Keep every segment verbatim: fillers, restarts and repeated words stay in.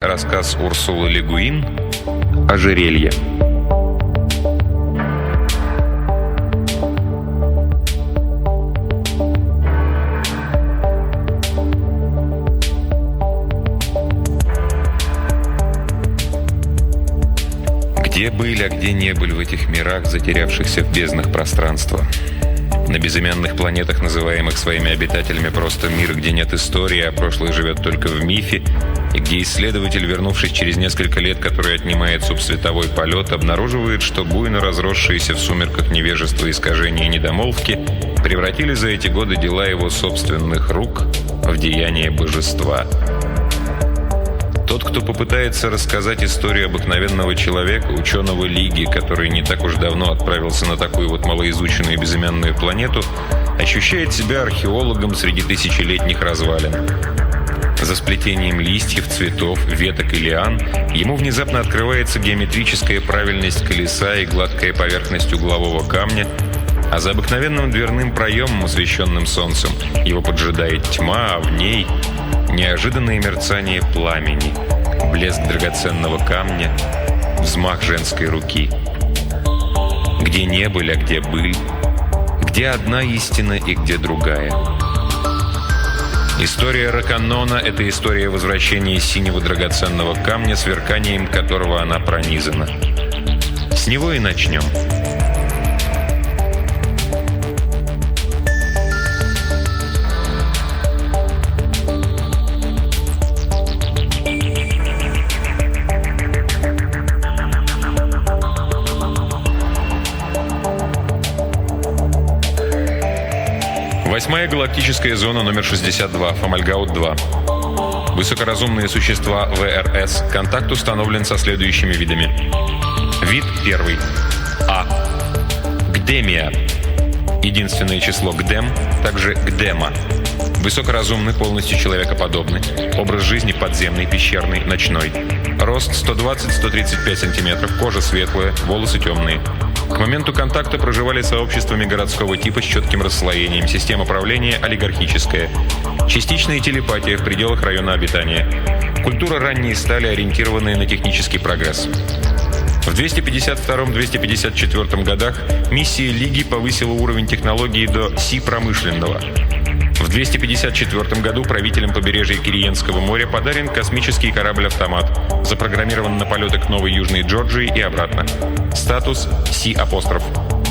Рассказ Урсулы Ле Гуин «Ожерелье». Где были, а где не были в этих мирах, затерявшихся в безднах пространства? На безымянных планетах, называемых своими обитателями просто мир, где нет истории, а прошлое живет только в мифе, и где исследователь, вернувшись через несколько лет, который отнимает субсветовой полет, обнаруживает, что буйно разросшиеся в сумерках невежества, искажения и недомолвки превратили за эти годы дела его собственных рук в деяния божества. Тот, кто попытается рассказать историю обыкновенного человека, ученого Лиги, который не так уж давно отправился на такую вот малоизученную безымянную планету, ощущает себя археологом среди тысячелетних развалин. За сплетением листьев, цветов, веток и лиан ему внезапно открывается геометрическая правильность колеса и гладкая поверхность углового камня, а за обыкновенным дверным проемом, освещенным солнцем, его поджидает тьма, а в ней неожиданное мерцание пламени, блеск драгоценного камня, взмах женской руки. Где не были, а где были, где одна истина и где другая. История Раканнона — это история возвращения синего драгоценного камня, сверканием которого она пронизана. С него и начнем. Восьмая галактическая зона номер шестьдесят два, Фомальгаут-два. Высокоразумные существа ВРС. Контакт установлен со следующими видами. Вид первый. А. Гдемия. Единственное число Гдем, также Гдема. Высокоразумный, полностью человекоподобный. Образ жизни подземный, пещерный, ночной. Рост сто двадцать — сто тридцать пять сантиметров, кожа светлая, волосы темные. К моменту контакта проживали сообществами городского типа с четким расслоением, система правления олигархическая. Частичная телепатия в пределах района обитания. Культура ранней стали, ориентированная на технический прогресс. В двести пятьдесят втором — двести пятьдесят четвёртом годах миссия Лиги повысила уровень технологии до Си-промышленного. В двести пятьдесят четвёртом году правителям побережья Кириенского моря подарен космический корабль-автомат, запрограммирован на полеты к Новой Южной Джорджии и обратно. Статус Си-апостроф.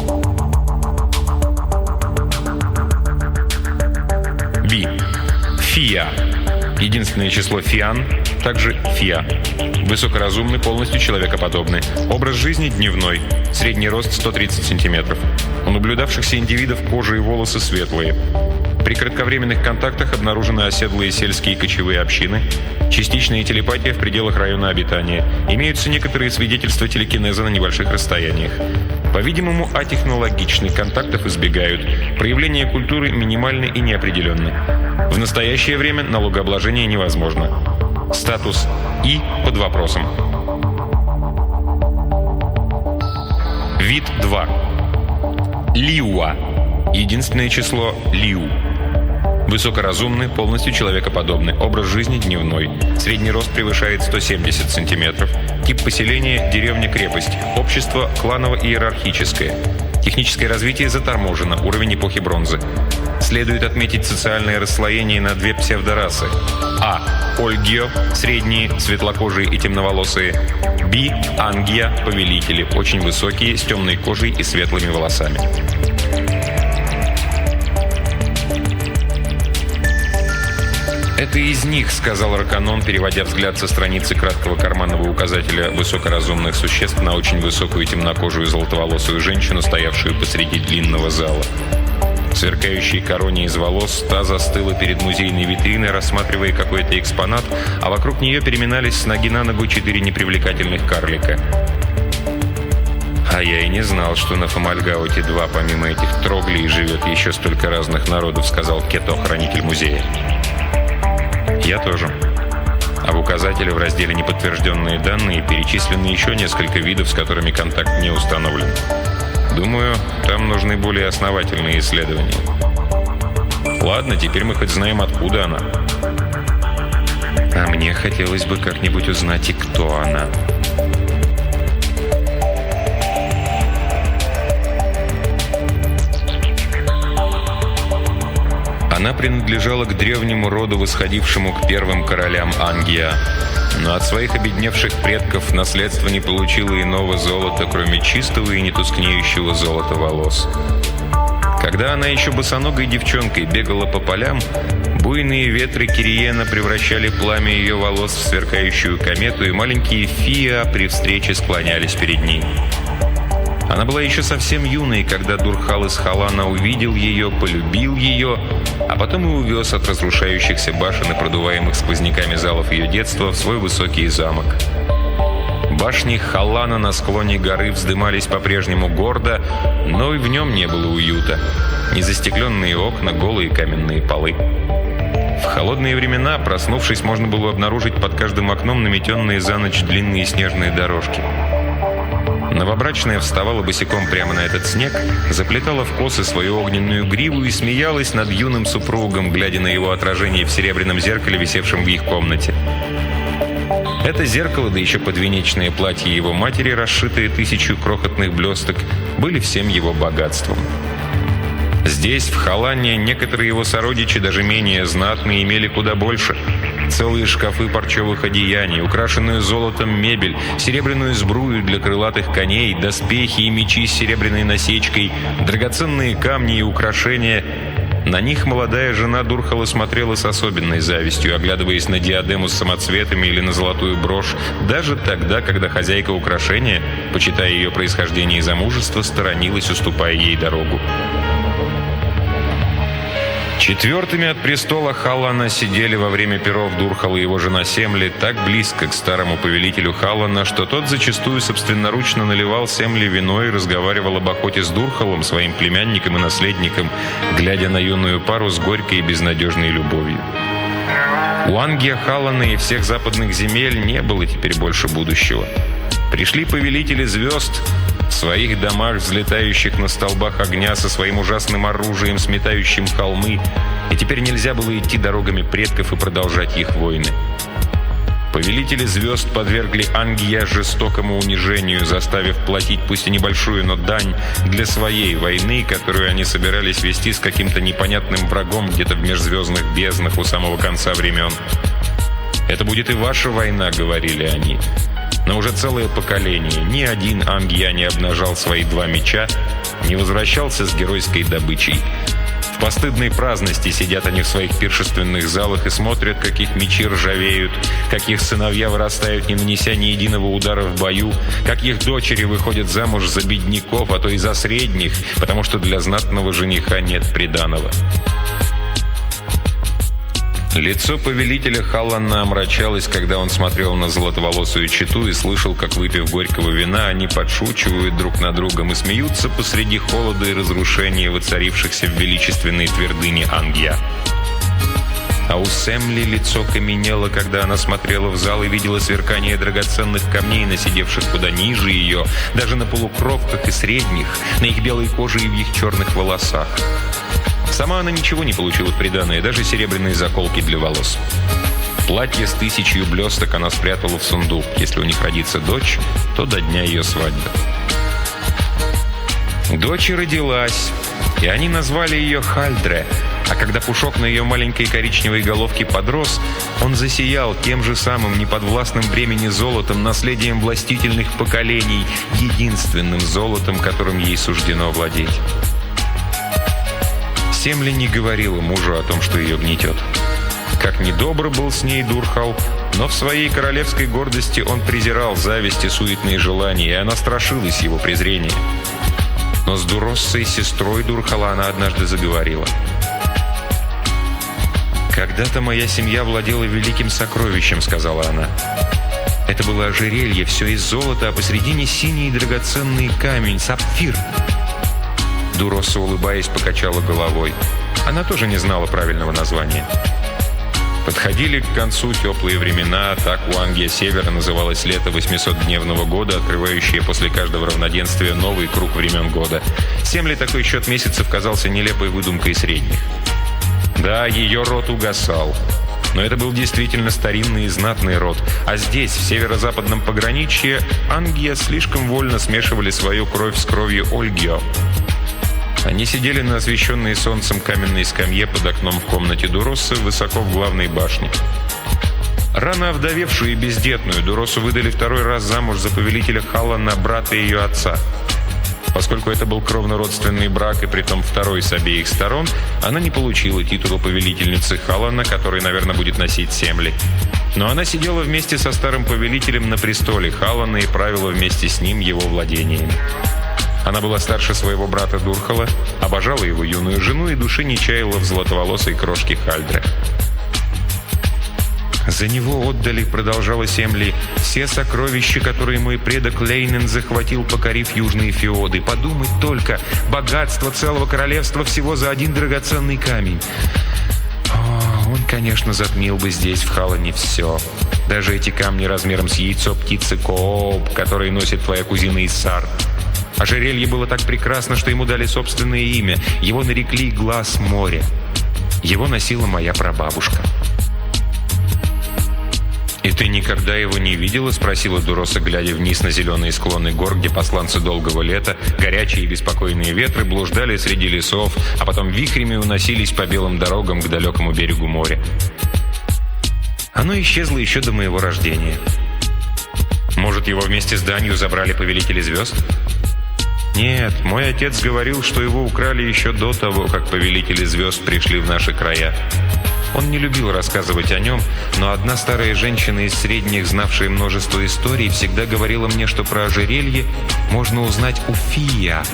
Би. Фиа. Единственное число Фиан, также Фиа. Высокоразумный, полностью человекоподобный. Образ жизни дневной. Средний рост сто тридцать сантиметров. У наблюдавшихся индивидов кожа и волосы светлые. При кратковременных контактах обнаружены оседлые сельские кочевые общины, частичная телепатия в пределах района обитания. Имеются некоторые свидетельства телекинеза на небольших расстояниях. По-видимому, атехнологичных контактов избегают. Проявление культуры минимальны и неопределенны. В настоящее время налогообложение невозможно. Статус И под вопросом. Вид два. Лиуа. Единственное число Лиу. Высокоразумный, полностью человекоподобный. Образ жизни дневной. Средний рост превышает сто семьдесят сантиметров. Тип поселения – деревня-крепость. Общество – кланово-иерархическое. Техническое развитие заторможено. Уровень эпохи бронзы. Следует отметить социальное расслоение на две псевдорасы. А. Ольгио – средние, светлокожие и темноволосые. Б. Ангия – повелители, очень высокие, с темной кожей и светлыми волосами. «Это из них», — сказал Раканнон, переводя взгляд со страницы краткого карманного указателя высокоразумных существ на очень высокую темнокожую золотоволосую женщину, стоявшую посреди длинного зала. В сверкающей короне из волос та застыла перед музейной витриной, рассматривая какой-то экспонат, а вокруг нее переминались с ноги на ногу четыре непривлекательных карлика. «А я и не знал, что на Фомальгауте-два помимо этих троглей живет еще столько разных народов», — сказал Кето, хранитель музея. «Я тоже». А в указателе в разделе «Неподтвержденные данные» перечислены еще несколько видов, с которыми контакт не установлен. Думаю, там нужны более основательные исследования. Ладно, теперь мы хоть знаем, откуда она. А мне хотелось бы как-нибудь узнать, и кто она. Она принадлежала к древнему роду, восходившему к первым королям Ангия, но от своих обедневших предков наследство не получило иного золота, кроме чистого и не тускнеющего золота волос. Когда она еще босоногой девчонкой бегала по полям, буйные ветры Кириена превращали пламя ее волос в сверкающую комету, и маленькие Фиа при встрече склонялись перед ней. Она была еще совсем юной, когда Дурхал из Халана увидел ее, полюбил ее, а потом и увез от разрушающихся башен и продуваемых сквозняками залов ее детства в свой высокий замок. Башни Халана на склоне горы вздымались по-прежнему гордо, но и в нем не было уюта. Незастекленные окна, голые каменные полы. В холодные времена, проснувшись, можно было обнаружить под каждым окном наметенные за ночь длинные снежные дорожки. Новобрачная вставала босиком прямо на этот снег, заплетала в косы свою огненную гриву и смеялась над юным супругом, глядя на его отражение в серебряном зеркале, висевшем в их комнате. Это зеркало, да еще подвенечное платье его матери, расшитые тысячу крохотных блесток, были всем его богатством. Здесь, в Халане, некоторые его сородичи, даже менее знатные, имели куда больше. Целые шкафы парчевых одеяний, украшенную золотом мебель, серебряную сбрую для крылатых коней, доспехи и мечи с серебряной насечкой, драгоценные камни и украшения. На них молодая жена Дурхала смотрела с особенной завистью, оглядываясь на диадему с самоцветами или на золотую брошь, даже тогда, когда хозяйка украшения, почитая ее происхождение и замужество, сторонилась, уступая ей дорогу. Четвертыми от престола Халана сидели во время пиров Дурхал и его жена Семли так близко к старому повелителю Халана, что тот зачастую собственноручно наливал Семли вино и разговаривал об охоте с Дурхалом, своим племянником и наследником, глядя на юную пару с горькой и безнадежной любовью. У Ангия Халана и всех западных земель не было теперь больше будущего. Пришли повелители звезд в своих домах, взлетающих на столбах огня со своим ужасным оружием, сметающим холмы, и теперь нельзя было идти дорогами предков и продолжать их войны. Повелители звезд подвергли Ангия жестокому унижению, заставив платить пусть и небольшую, но дань для своей войны, которую они собирались вести с каким-то непонятным врагом где-то в межзвездных безднах у самого конца времен. «Это будет и ваша война», — говорили они. Но уже целое поколение ни один Ангия не обнажал свои два меча, не возвращался с геройской добычей. В постыдной праздности сидят они в своих пиршественных залах и смотрят, как их мечи ржавеют, как их сыновья вырастают, не нанеся ни единого удара в бою, как их дочери выходят замуж за бедняков, а то и за средних, потому что для знатного жениха нет приданого. Лицо повелителя Халана омрачалось, когда он смотрел на золотоволосую чету и слышал, как, выпив горького вина, они подшучивают друг над другом и смеются посреди холода и разрушения, воцарившихся в величественной твердыне Ангия. А у Семли лицо каменело, когда она смотрела в зал и видела сверкание драгоценных камней, насидевших куда ниже ее, даже на полукровках и средних, на их белой коже и в их черных волосах. Сама она ничего не получила в приданое, даже серебряные заколки для волос. Платье с тысячью блесток она спрятала в сундук. Если у них родится дочь, то до дня ее свадьбы. Дочь родилась, и они назвали ее Хальдре. А когда пушок на ее маленькой коричневой головке подрос, он засиял тем же самым неподвластным времени золотом, наследием властительных поколений, единственным золотом, которым ей суждено владеть. Семли не говорила мужу о том, что ее гнетет. Как недобр был с ней Дурхал, но в своей королевской гордости он презирал зависть и суетные желания, и она страшилась его презрения. Но с Дуроссой, сестрой Дурхала, она однажды заговорила. «Когда-то моя семья владела великим сокровищем», — сказала она. «Это было ожерелье, все из золота, а посредине синий драгоценный камень, сапфир». Дуросса, улыбаясь, покачала головой. Она тоже не знала правильного названия. Подходили к концу теплые времена, так у Ангия Севера называлось лето восьмисотдневного года, открывающее после каждого равноденствия новый круг времен года. Семли такой счет месяцев казался нелепой выдумкой средних. Да, ее род угасал. но это был действительно старинный и знатный род. А здесь, в северо-западном пограничье, Ангия слишком вольно смешивали свою кровь с кровью Ольгио. Они сидели на освещенной солнцем каменной скамье под окном в комнате Дуросы высоко в главной башне. Рано овдовевшую и бездетную Дуросу выдали второй раз замуж за повелителя Халлана, брата ее отца. Поскольку это был кровно-родственный брак, и притом второй с обеих сторон, она не получила титула повелительницы Халлана, который, наверное, будет носить Семли. Но она сидела вместе со старым повелителем на престоле Халлана и правила вместе с ним его владениями. Она была старше своего брата Дурхала, обожала его юную жену и души не чаяла в золотоволосой крошке Хальдре. «За него отдали, — продолжала Семли, — все сокровища, которые мой предок Лейнен захватил, покорив южные феоды. Подумать только, богатство целого королевства всего за один драгоценный камень. О, он, конечно, затмил бы здесь, в Халлане, все. Даже эти камни размером с яйцо птицы Кооп, которые носит твоя кузина Иссар. Ожерелье было так прекрасно, что ему дали собственное имя. Его нарекли «Глаз моря». Его носила моя прабабушка». «И ты никогда его не видела?» — спросила Дуроса, глядя вниз на зеленые склоны гор, где посланцы долгого лета, горячие и беспокойные ветры, блуждали среди лесов, а потом вихрями уносились по белым дорогам к далекому берегу моря. «Оно исчезло еще до моего рождения. Может, его вместе с данью забрали повелители звезд?» «Нет, мой отец говорил, что его украли еще до того, как повелители звезд пришли в наши края. Он не любил рассказывать о нем, но одна старая женщина из средних, знавшая множество историй, всегда говорила мне, что про ожерелье можно узнать у Фия.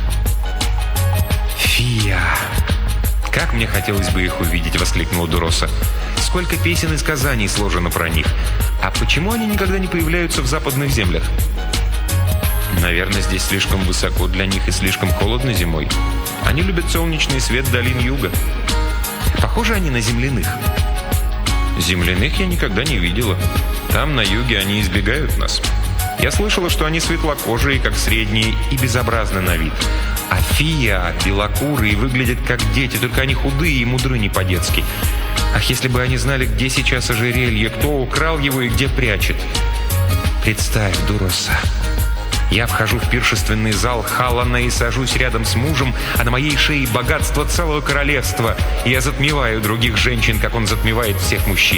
Фия! Как мне хотелось бы их увидеть!» — воскликнула Дуроса. «Сколько песен и сказаний сложено про них! А почему они никогда не появляются в западных землях?» «Наверное, здесь слишком высоко для них и слишком холодно зимой. Они любят солнечный свет долин юга. Похожи они на земляных?» «Земляных я никогда не видела. Там, на юге, они избегают нас. Я слышала, что они светлокожие, как средние, и безобразны на вид. А фия, белокурые, выглядят как дети, только они худые и мудры не по-детски. Ах, если бы они знали, где сейчас ожерелье, кто украл его и где прячет. Представь, Дуроса. Я вхожу в пиршественный зал Халлана и сажусь рядом с мужем, а на моей шее богатство целого королевства. И я затмеваю других женщин, как он затмевает всех мужчин».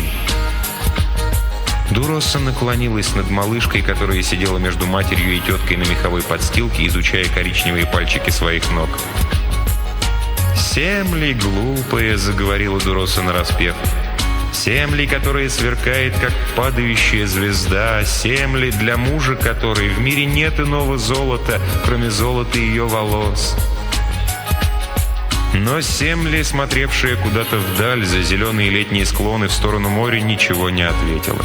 Дуроса наклонилась над малышкой, которая сидела между матерью и теткой на меховой подстилке, изучая коричневые пальчики своих ног. «Семли глупые», — заговорила Дуроса нараспев. «Семли, которая сверкает, как падающая звезда, Семли, для мужа которой в мире нет иного золота, кроме золота ее волос». Но Семли, смотревшая куда-то вдаль за зеленые летние склоны в сторону моря, ничего не ответила.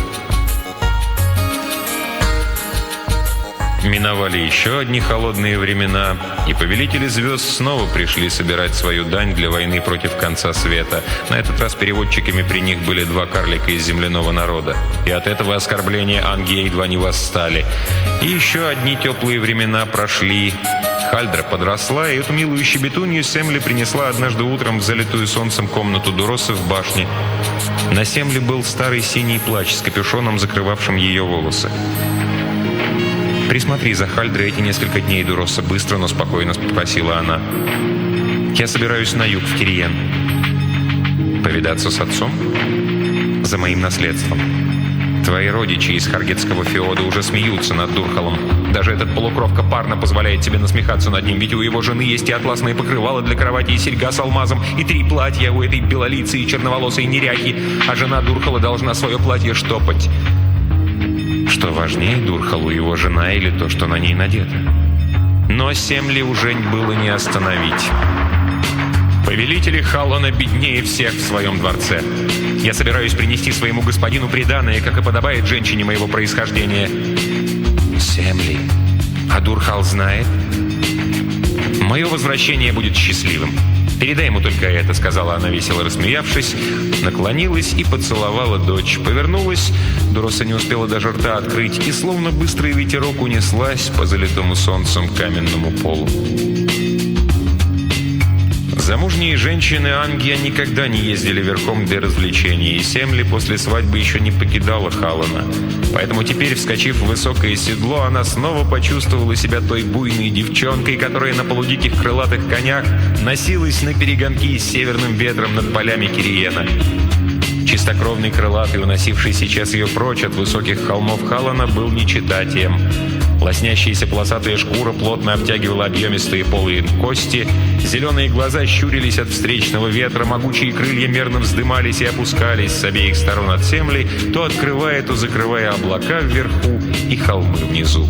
Миновали еще одни холодные времена, и повелители звезд снова пришли собирать свою дань для войны против конца света. На этот раз переводчиками при них были два карлика из земляного народа. И от этого оскорбления Ангии едва не восстали. И еще одни теплые времена прошли. Хальдра подросла, и эту милую щебетунью Семли принесла однажды утром в залитую солнцем комнату Дуросы в башне. На Семли был старый синий плащ с капюшоном, закрывавшим ее волосы. «Присмотри за Хальдрой эти несколько дней, Дуроса», — быстро, но спокойно попросила она. «Я собираюсь на юг, в Кириен. Повидаться с отцом? За моим наследством. Твои родичи из Харгетского феода уже смеются над Дурхалом. Даже этот полукровка Парна позволяет тебе насмехаться над ним, ведь у его жены есть и атласные покрывала для кровати, и серьга с алмазом, и три платья у этой белолицей и черноволосой неряхи, а жена Дурхала должна свое платье штопать». Что важнее Дурхалу, его жена или то, что на ней надето? Но Семли уже было не остановить. Повелители Халлана беднее всех в своем дворце. Я собираюсь принести своему господину приданое, как и подобает женщине моего происхождения. Семли, а Дурхал знает? Мое возвращение будет счастливым. «Передай ему только это», — сказала она, весело рассмеявшись, наклонилась и поцеловала дочь. Повернулась, Дуроса не успела даже рта открыть, и словно быстрый ветерок унеслась по залитому солнцем каменному полу. Замужние женщины Ангия никогда не ездили верхом для развлечений, и Семли после свадьбы еще не покидала Халлана. Поэтому теперь, вскочив в высокое седло, она снова почувствовала себя той буйной девчонкой, которая на полудиких крылатых конях носилась на перегонки с северным ветром над полями Кириена. Чистокровный крылатый, уносивший сейчас ее прочь от высоких холмов Халлана, был нечитанием. Лоснящаяся полосатая шкура плотно обтягивала объемистые полые кости, зеленые глаза щурились от встречного ветра, могучие крылья мерно вздымались и опускались с обеих сторон от земли, то открывая, то закрывая облака вверху и холмы внизу.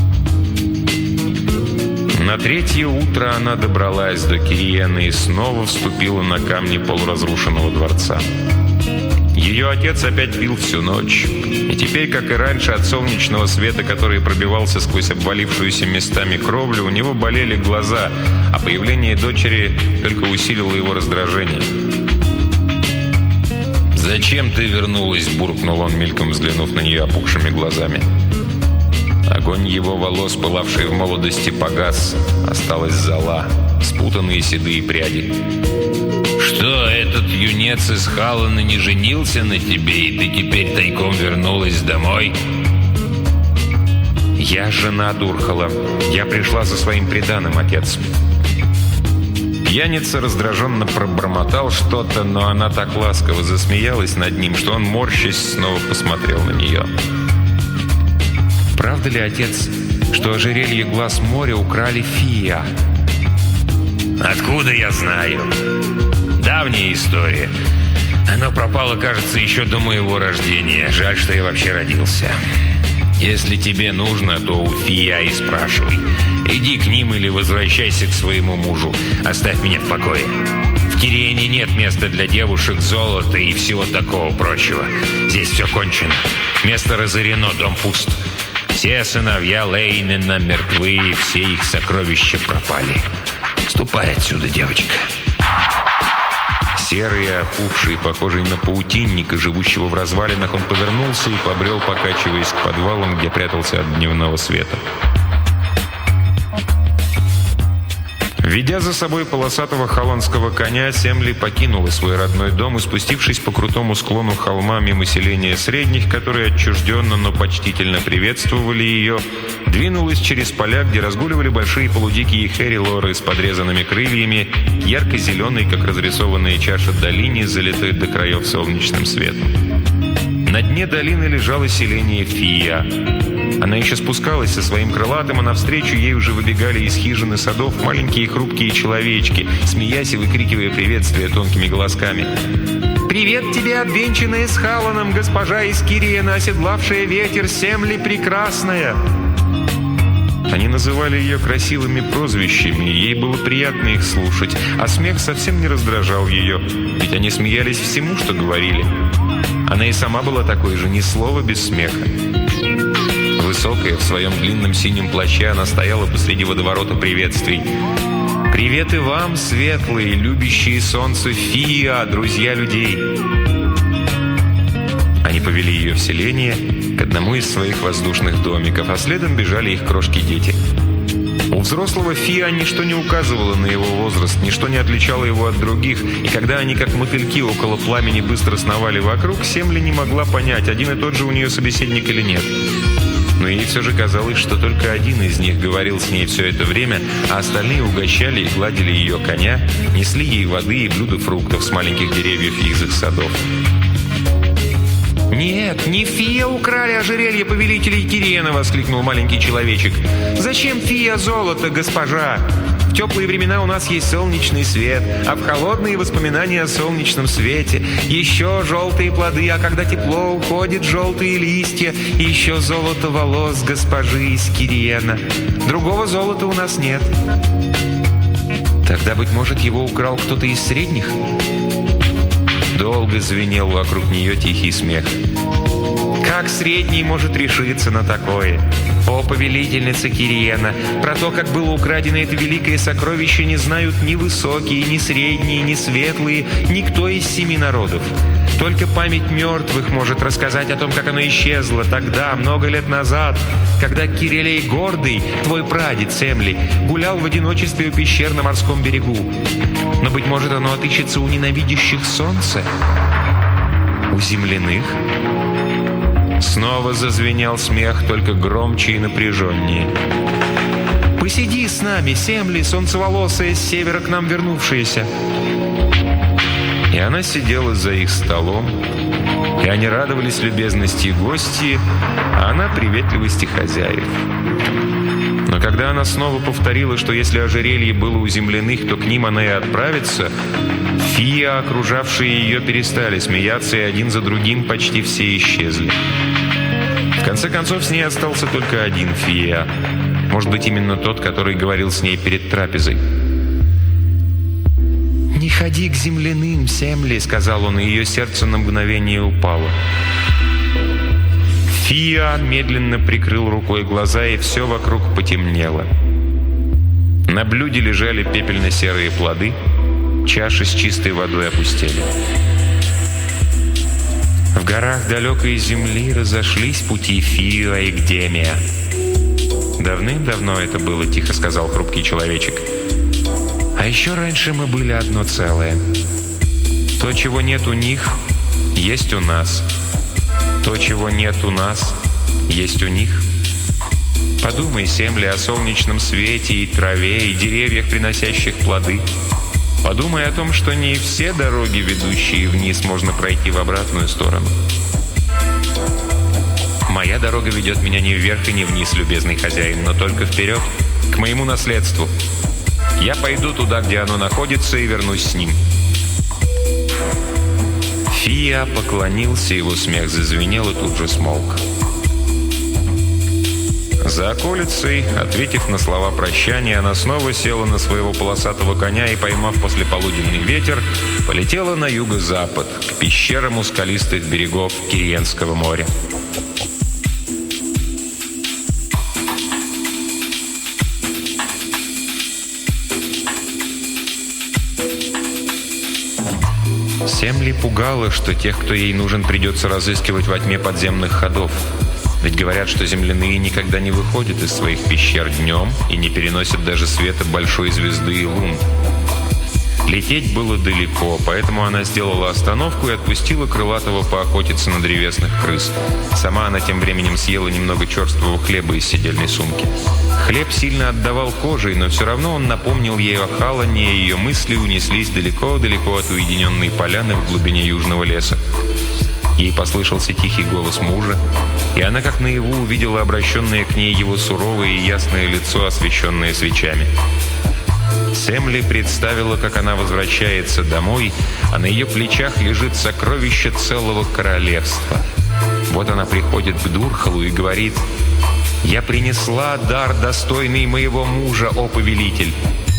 На третье утро она добралась до Кириена и снова вступила на камни полуразрушенного дворца. Ее отец опять пил всю ночь, и теперь, как и раньше, от солнечного света, который пробивался сквозь обвалившуюся местами кровлю, у него болели глаза, а появление дочери только усилило его раздражение. «Зачем ты вернулась?» – буркнул он, мельком взглянув на нее опухшими глазами. Огонь его волос, пылавший в молодости, погас, осталась зола, спутанные седые пряди. «Что, этот юнец из Халлана не женился на тебе, и ты теперь тайком вернулась домой?» «Я жена Дурхала. Я пришла за своим приданым, отец». Пьяница раздраженно пробормотал что-то, но она так ласково засмеялась над ним, что он, морщась, снова посмотрел на нее. «Правда ли, отец, что ожерелье глаз моря украли Фия?» «Откуда я знаю? Давняя история. Оно пропало, кажется, еще до моего рождения. Жаль, что я вообще родился. Если тебе нужно, то у Фия и спрашивай. Иди к ним или возвращайся к своему мужу. Оставь меня в покое. В Кириене нет места для девушек, золота и всего такого прочего. Здесь все кончено. Место разорено, дом пуст. Все сыновья Лейнена мертвы, все их сокровища пропали. Ступай отсюда, девочка». Серый, опухший, похожий на паутинника, живущего в развалинах, он повернулся и побрел, покачиваясь к подвалам, где прятался от дневного света. Ведя за собой полосатого холландского коня, Семли покинула свой родной дом и, спустившись по крутому склону холма мимо селения средних, которые отчужденно, но почтительно приветствовали ее, двинулась через поля, где разгуливали большие полудикие херилоры с подрезанными крыльями, ярко-зеленой, как разрисованная чаша долине, залитой до краев солнечным светом. На дне долины лежало селение Фия. Она еще спускалась со своим крылатым, а навстречу ей уже выбегали из хижин и садов маленькие хрупкие человечки, смеясь и выкрикивая приветствия тонкими голосками. «Привет тебе, обвенчанная с Халланом, госпожа из Кириена, оседлавшая ветер, Семли прекрасная!» Они называли ее красивыми прозвищами, и ей было приятно их слушать, а смех совсем не раздражал ее, ведь они смеялись всему, что говорили. Она и сама была такой же, ни слова без смеха. Высокая, в своем длинном синем плаще, она стояла посреди водоворота приветствий. «Привет и вам, светлые, любящие солнце Фия, друзья людей!» Они повели ее в селение, к одному из своих воздушных домиков, а следом бежали их крошки-дети. У взрослого Фия ничто не указывало на его возраст, ничто не отличало его от других, и когда они, как мотыльки около пламени, быстро сновали вокруг, Семли не могла понять, один и тот же у нее собеседник или нет. Но ей все же казалось, что только один из них говорил с ней все это время, а остальные угощали и гладили ее коня, несли ей воды и блюда фруктов с маленьких деревьев из их садов. «Нет, не Фия украли ожерелье повелителей Кириена!» — воскликнул маленький человечек. «Зачем Фия золото, госпожа? В теплые времена у нас есть солнечный свет, а в холодные воспоминания о солнечном свете. Еще желтые плоды, а когда тепло уходит, желтые листья. И еще золото волос госпожи из Кириена. Другого золота у нас нет». «Тогда, быть может, его украл кто-то из средних?» Долго звенел вокруг нее тихий смех. «Как средний может решиться на такое? О, повелительница Кириена, про то, как было украдено это великое сокровище, не знают ни высокие, ни средние, ни светлые, никто из семи народов. Только память мертвых может рассказать о том, как оно исчезло тогда, много лет назад, когда Кирилей Гордый, твой прадед Семли, гулял в одиночестве у пещер на морском берегу. Но, быть может, оно отыщется у ненавидящих солнце? У земляных? Снова зазвенел смех, только громче и напряженнее. «Посиди с нами, Семли, солнцеволосая, с севера к нам вернувшаяся». И она сидела за их столом, и они радовались любезности гостей, а она приветливости хозяев. Но когда она снова повторила, что если ожерелье было у земляных, то к ним она и отправится, фии, окружавшие ее, перестали смеяться, и один за другим почти все исчезли. В конце концов, с ней остался только один фия. Может быть, именно тот, который говорил с ней перед трапезой. «Не ходи к земляным, Семли», — сказал он, и ее сердце на мгновение упало. Фия медленно прикрыл рукой глаза, и все вокруг потемнело. На блюде лежали пепельно-серые плоды, чаши с чистой водой опустели. В горах далекой земли разошлись пути Фио и Гдемия. «Давным-давно это было», — тихо сказал хрупкий человечек. «А еще раньше мы были одно целое. То, чего нет у них, есть у нас. То, чего нет у нас, есть у них. Подумай, Семли, о солнечном свете и траве, и деревьях, приносящих плоды. Подумай о том, что не все дороги, ведущие вниз, можно пройти в обратную сторону. Моя дорога ведет меня не вверх и не вниз, любезный хозяин, но только вперед, к моему наследству. Я пойду туда, где оно находится, и вернусь с ним». Фия поклонился, его смех зазвенел и тут же смолк. За околицей, ответив на слова прощания, она снова села на своего полосатого коня и, поймав послеполуденный ветер, полетела на юго-запад, к пещерам у скалистых берегов Кириенского моря. Семли пугало, что тех, кто ей нужен, придется разыскивать во тьме подземных ходов. Ведь говорят, что земляные никогда не выходят из своих пещер днем и не переносят даже света большой звезды и лун. Лететь было далеко, поэтому она сделала остановку и отпустила крылатого поохотиться на древесных крыс. Сама она тем временем съела немного черствого хлеба из седельной сумки. Хлеб сильно отдавал кожей, но все равно он напомнил ей о Халане, и ее мысли унеслись далеко-далеко от уединенной поляны в глубине южного леса. Ей послышался тихий голос мужа, и она как наяву увидела обращенное к ней его суровое и ясное лицо, освещенное свечами. Семли представила, как она возвращается домой, а на ее плечах лежит сокровище целого королевства. Вот она приходит к Дурхалу и говорит: «Я принесла дар, достойный моего мужа, о повелитель».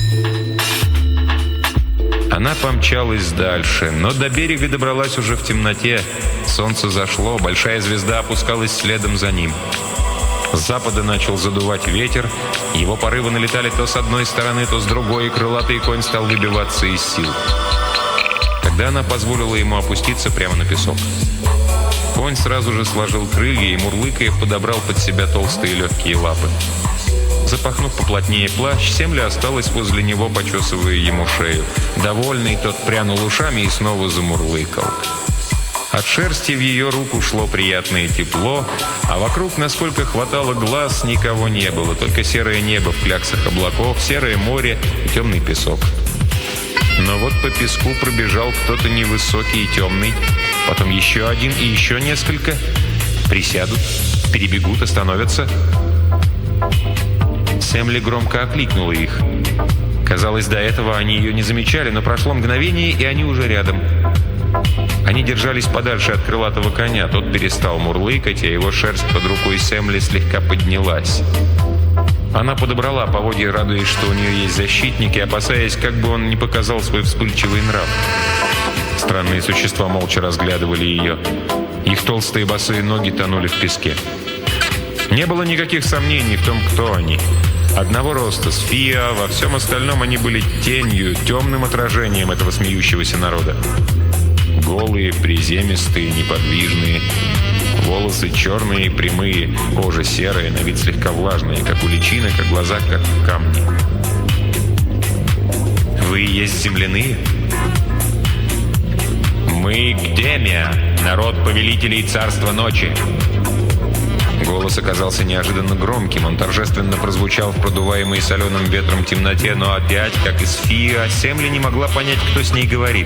Она помчалась дальше, но до берега добралась уже в темноте. Солнце зашло, большая звезда опускалась следом за ним. С запада начал задувать ветер, его порывы налетали то с одной стороны, то с другой, и крылатый конь стал выбиваться из сил. Тогда она позволила ему опуститься прямо на песок. Конь сразу же сложил крылья и, мурлыкая, подобрал под себя толстые легкие лапы. Запахнув поплотнее плащ, Семля осталась возле него, почесывая ему шею. Довольный, тот прянул ушами и снова замурлыкал. От шерсти в ее руку шло приятное тепло, а вокруг, насколько хватало глаз, никого не было, только серое небо в кляксах облаков, серое море и темный песок. Но вот по песку пробежал кто-то невысокий и темный, потом еще один и еще несколько. Присядут, перебегут, остановятся. Семли громко окликнула их. Казалось, до этого они ее не замечали, но прошло мгновение, и они уже рядом. Они держались подальше от крылатого коня. Тот перестал мурлыкать, а его шерсть под рукой Семли слегка поднялась. Она подобрала поводья, радуясь, что у нее есть защитники, опасаясь, как бы он не показал свой вспыльчивый нрав. Странные существа молча разглядывали ее. Их толстые босые ноги тонули в песке. Не было никаких сомнений в том, кто они. Одного роста с Фиа, во всем остальном они были тенью, темным отражением этого смеющегося народа. Голые, приземистые, неподвижные. Волосы черные и прямые, кожа серая, на вид слегка влажная, как у личинок, а глаза как камни. «Вы и есть земляные?» «Мы Гдемия, народ повелителей царства ночи». Голос оказался неожиданно громким. Он торжественно прозвучал в продуваемой соленым ветром темноте, но опять, как из Фии, Семли не могла понять, кто с ней говорит.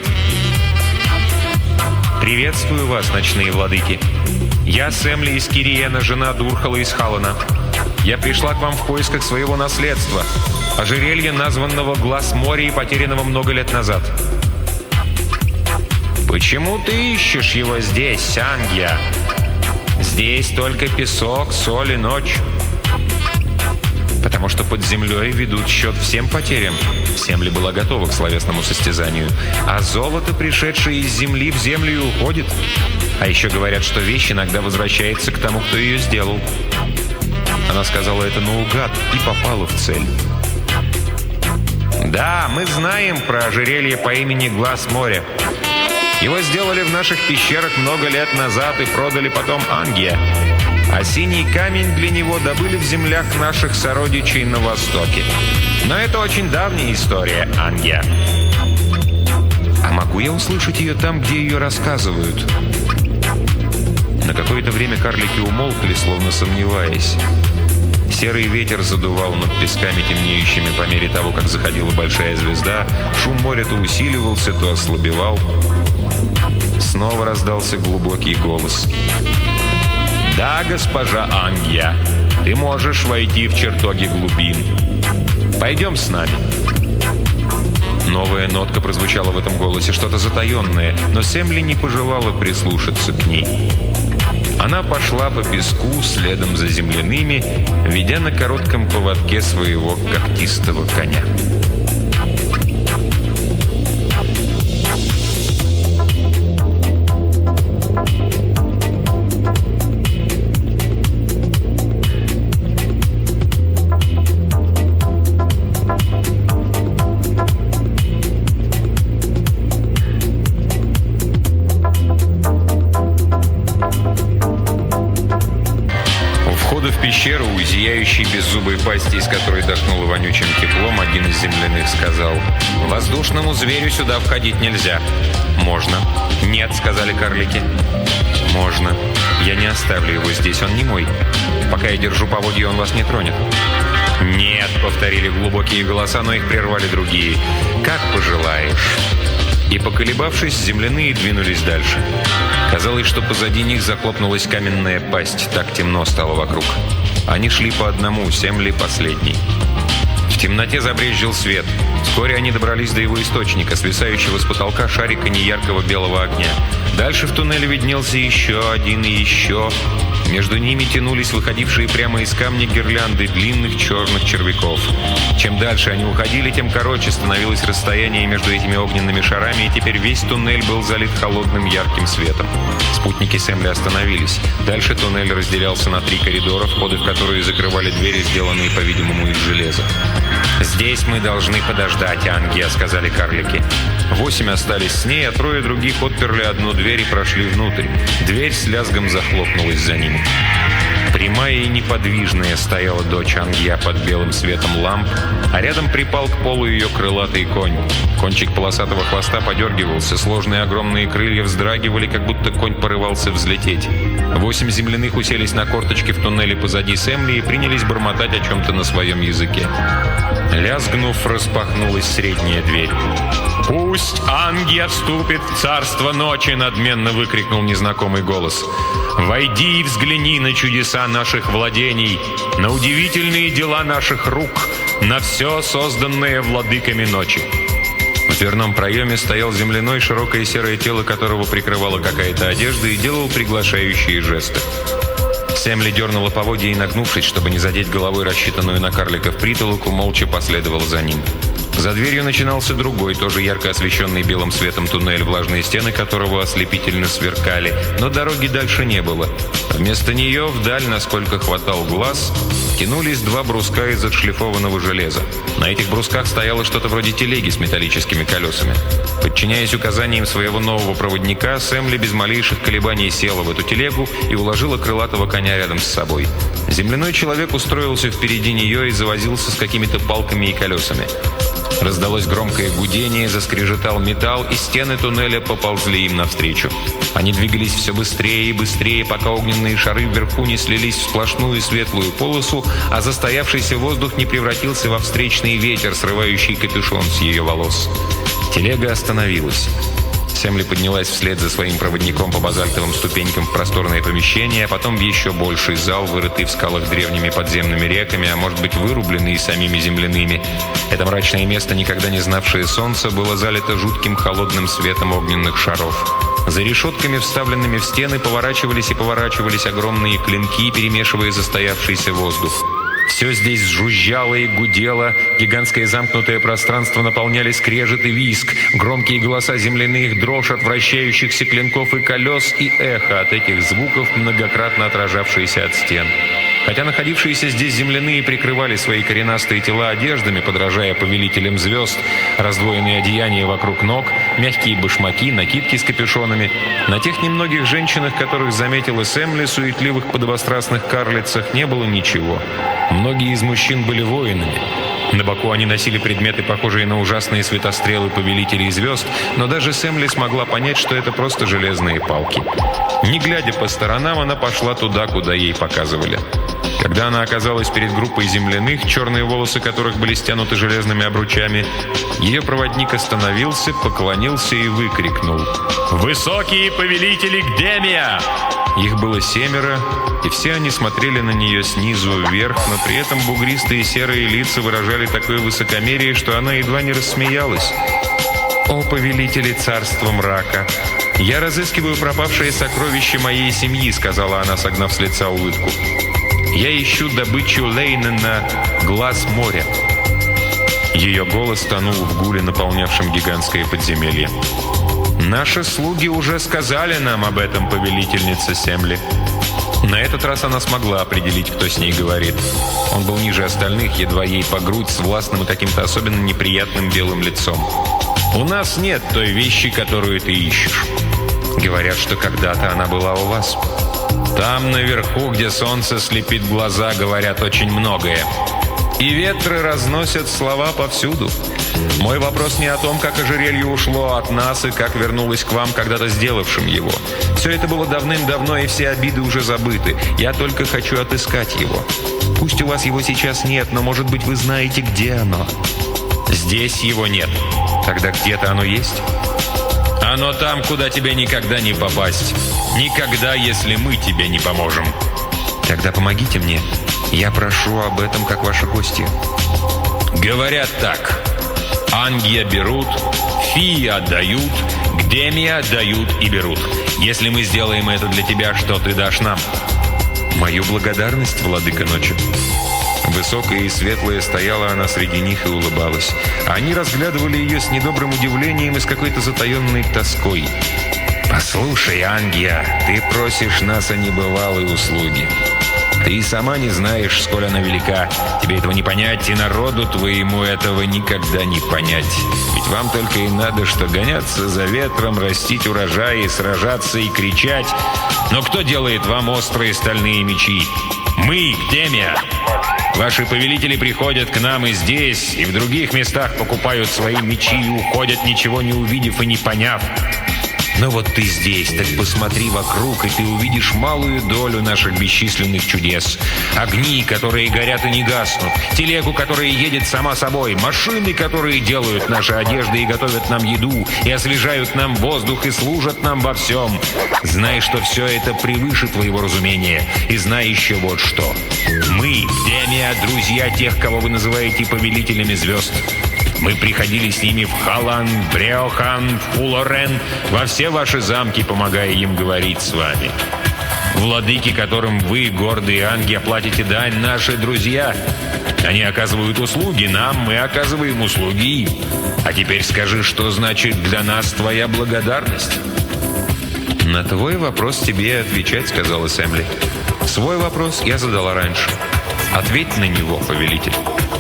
«Приветствую вас, ночные владыки. Я Семли из Кириена, жена Дурхала из Халана. Я пришла к вам в поисках своего наследства, ожерелья, названного Глаз моря и потерянного много лет назад». «Почему ты ищешь его здесь, Ангия? Здесь только песок, соль и ночь». «Потому что под землей ведут счет всем потерям». Семли была готова к словесному состязанию. «А золото, пришедшее из земли, в землю и уходит. А еще говорят, что вещь иногда возвращается к тому, кто ее сделал». Она сказала это наугад и попала в цель. «Да, мы знаем про ожерелье по имени Глаз моря. Его сделали в наших пещерах много лет назад и продали потом Ангия. А синий камень для него добыли в землях наших сородичей на Востоке. Но это очень давняя история, Ангия». «А могу я услышать ее там, где ее рассказывают?» На какое-то время карлики умолкли, словно сомневаясь. Серый ветер задувал над песками, темнеющими по мере того, как заходила большая звезда. Шум моря то усиливался, то ослабевал. Снова раздался глубокий голос. «Да, госпожа Ангия, ты можешь войти в чертоги глубин. Пойдем с нами». Новая нотка прозвучала в этом голосе, что-то затаенное, но Семли не пожелала прислушаться к ней. Она пошла по песку следом за земляными, ведя на коротком поводке своего когтистого коня. Пещеру, у зияющей беззубой пасти, из которой дохнуло вонючим теплом, один из земляных сказал: «Воздушному зверю сюда входить нельзя». «Можно». «Нет», — сказали карлики. «Можно. Я не оставлю его здесь, он не мой. Пока я держу поводья, он вас не тронет». «Нет», — повторили глубокие голоса, но их прервали другие. «Как пожелаешь». И, поколебавшись, земляные двинулись дальше. Казалось, что позади них захлопнулась каменная пасть, так темно стало вокруг. Они шли по одному, Семли последний. В темноте забрезжил свет. Вскоре они добрались до его источника, свисающего с потолка шарика неяркого белого огня. Дальше в туннеле виднелся еще один и еще. Между ними тянулись выходившие прямо из камня гирлянды длинных черных червяков. Чем дальше они уходили, тем короче становилось расстояние между этими огненными шарами, и теперь весь туннель был залит холодным ярким светом. Спутники Семли остановились. Дальше туннель разделялся на три коридора, входы в которые закрывали двери, сделанные, по-видимому, из железа. «Здесь мы должны подождать, Ангия», — сказали карлики. Восемь остались с ней, а трое других отперли одну дверь и прошли внутрь. Дверь с лязгом захлопнулась за ними. Прямая и неподвижная стояла дочь Ангия под белым светом ламп, а рядом припал к полу ее крылатый конь. Кончик полосатого хвоста подергивался, сложные огромные крылья вздрагивали, как будто конь порывался взлететь. Восемь земляных уселись на корточки в туннеле позади Семли и принялись бормотать о чем-то на своем языке. Лязгнув, распахнулась средняя дверь. «Пусть Ангия вступит в царство ночи!» — надменно выкрикнул незнакомый голос. «Войди и взгляни на чудеса наших владений, на удивительные дела наших рук, на все, созданное владыками ночи». В дверном проеме стоял земляной, широкое серое тело которого прикрывала какая-то одежда, и делал приглашающие жесты. Семли дернула поводья и, нагнувшись, чтобы не задеть головой рассчитанную на карликов притолоку, молча последовал за ним. За дверью начинался другой, тоже ярко освещенный белым светом туннель, влажные стены которого ослепительно сверкали, но дороги дальше не было. Вместо нее вдаль, насколько хватал глаз, тянулись два бруска из отшлифованного железа. На этих брусках стояло что-то вроде телеги с металлическими колесами. Подчиняясь указаниям своего нового проводника, Сэмли без малейших колебаний села в эту телегу и уложила крылатого коня рядом с собой. Земляной человек устроился впереди нее и завозился с какими-то палками и колесами. Раздалось громкое гудение, заскрежетал металл, и стены туннеля поползли им навстречу. Они двигались все быстрее и быстрее, пока огненные шары вверху не слились в сплошную светлую полосу, а застоявшийся воздух не превратился во встречный ветер, срывающий капюшон с ее волос. Телега остановилась. Сэмли поднялась вслед за своим проводником по базальтовым ступенькам в просторное помещение, а потом в еще больший зал, вырытый в скалах древними подземными реками, а может быть вырубленный самими земляными. Это мрачное место, никогда не знавшее солнца, было залито жутким холодным светом огненных шаров. За решетками, вставленными в стены, поворачивались и поворачивались огромные клинки, перемешивая застоявшийся воздух. Все здесь жужжало и гудело, гигантское замкнутое пространство наполняли скрежет и визг, громкие голоса земляных, дрожь от вращающихся клинков и колес и эхо от этих звуков, многократно отражавшиеся от стен. Хотя находившиеся здесь земляные прикрывали свои коренастые тела одеждами, подражая повелителям звезд, раздвоенные одеяния вокруг ног, мягкие башмаки, накидки с капюшонами, на тех немногих женщинах, которых заметила Сэмли, суетливых подобострастных карлицах, не было ничего. Многие из мужчин были воинами. На боку они носили предметы, похожие на ужасные светострелы повелителей звезд, но даже Сэмли смогла понять, что это просто железные палки. Не глядя по сторонам, она пошла туда, куда ей показывали. Когда она оказалась перед группой земляных, черные волосы которых были стянуты железными обручами, ее проводник остановился, поклонился и выкрикнул: «Высокие повелители Гдемия!» Их было семеро, и все они смотрели на нее снизу вверх, но при этом бугристые серые лица выражали такое высокомерие, что она едва не рассмеялась. «О, повелители царства мрака! Я разыскиваю пропавшее сокровище моей семьи», — сказала она, согнав с лица улыбку. «Я ищу добычу Лейнена, глаз моря». Ее голос тонул в гуле, наполнявшем гигантское подземелье. «Наши слуги уже сказали нам об этом, повелительница Сэмли». На этот раз она смогла определить, кто с ней говорит. Он был ниже остальных, едва ей по грудь, с властным и каким-то особенно неприятным белым лицом. «У нас нет той вещи, которую ты ищешь. Говорят, что когда-то она была у вас. Там наверху, где солнце слепит глаза, говорят очень многое. И ветры разносят слова повсюду. Мой вопрос не о том, как ожерелье ушло от нас и как вернулось к вам, когда-то сделавшим его. Все это было давным-давно, и все обиды уже забыты. Я только хочу отыскать его. Пусть у вас его сейчас нет, но, может быть, вы знаете, где оно. Здесь его нет. Тогда где-то оно есть? Оно там, куда тебе никогда не попасть. Никогда, если мы тебе не поможем. Тогда помогите мне. Я прошу об этом, как ваши гости. Говорят так. Ангия берут, Фии отдают, Гдемия отдают и берут. Если мы сделаем это для тебя, что ты дашь нам? Мою благодарность, владыка ночи. Высокая и светлая стояла она среди них и улыбалась. Они разглядывали ее с недобрым удивлением и с какой-то затаенной тоской. «Послушай, Ангия, ты просишь нас о небывалой услуге. Ты и сама не знаешь, сколь она велика. Тебе этого не понять, и народу твоему этого никогда не понять. Ведь вам только и надо, что гоняться за ветром, растить урожаи, сражаться и кричать. Но кто делает вам острые стальные мечи? Мы, Гдемия. Ваши повелители приходят к нам и здесь, и в других местах покупают свои мечи и уходят, ничего не увидев и не поняв. Но вот ты здесь, так посмотри вокруг, и ты увидишь малую долю наших бесчисленных чудес. Огни, которые горят и не гаснут, телегу, которая едет сама собой, машины, которые делают наши одежды и готовят нам еду, и освежают нам воздух, и служат нам во всем. Знай, что все это превыше твоего разумения, и знай еще вот что. Мы, Гдемия, друзья тех, кого вы называете повелителями звезд. Мы приходили с ними в Халан, в Бреохан, в Фулорен, во все ваши замки, помогая им говорить с вами. Владыки, которым вы, гордые Анги, платите дань, наши друзья. Они оказывают услуги нам, мы оказываем услуги им. А теперь скажи, что значит для нас твоя благодарность?» «На твой вопрос тебе и отвечать», — сказала Сэмли. «Свой вопрос я задала раньше. Ответь на него, повелитель».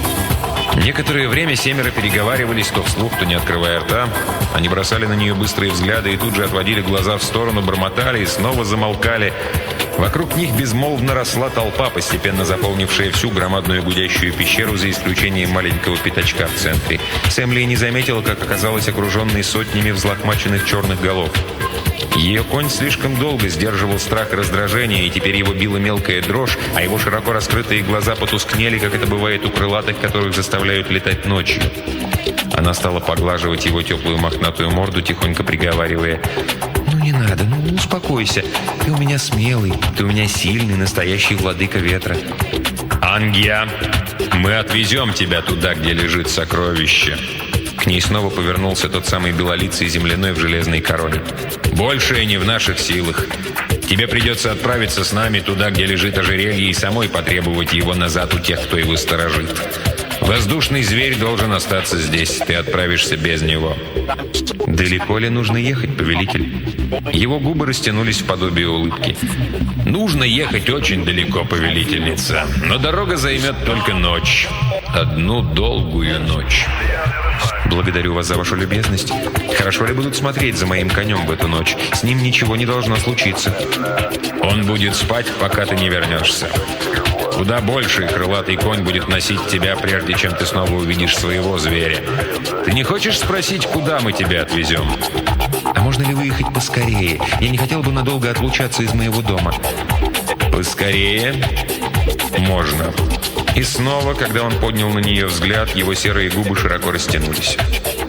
Некоторое время семеро переговаривались, то вслух, то не открывая рта. Они бросали на нее быстрые взгляды и тут же отводили глаза в сторону, бормотали и снова замолкали. Вокруг них безмолвно росла толпа, постепенно заполнившая всю громадную гудящую пещеру, за исключением маленького пятачка в центре. Сэмли не заметила, как оказалась окруженной сотнями взлохмаченных черных голов. Ее конь слишком долго сдерживал страх и раздражение, и теперь его била мелкая дрожь, а его широко раскрытые глаза потускнели, как это бывает у крылатых, которых заставляют летать ночью. Она стала поглаживать его теплую мохнатую морду, тихонько приговаривая: «Ну не надо, ну успокойся. Ты у меня смелый, ты у меня сильный, настоящий владыка ветра». «Ангия, мы отвезем тебя туда, где лежит сокровище». К ней снова повернулся тот самый белолицый земляной в железной короне. «Большее не в наших силах. Тебе придется отправиться с нами туда, где лежит ожерелье, и самой потребовать его назад у тех, кто его сторожит. Воздушный зверь должен остаться здесь. Ты отправишься без него». «Далеко ли нужно ехать, повелитель?» Его губы растянулись в подобие улыбки. «Нужно ехать очень далеко, повелительница. Но дорога займет только ночь. Одну долгую ночь». «Благодарю вас за вашу любезность. Хорошо ли будут смотреть за моим конем в эту ночь? С ним ничего не должно случиться». «Он будет спать, пока ты не вернешься. Куда больше крылатый конь будет носить тебя, прежде чем ты снова увидишь своего зверя. Ты не хочешь спросить, куда мы тебя отвезем?» «А можно ли выехать поскорее? Я не хотел бы надолго отлучаться из моего дома». «Поскорее? Можно». И снова, когда он поднял на нее взгляд, его серые губы широко растянулись.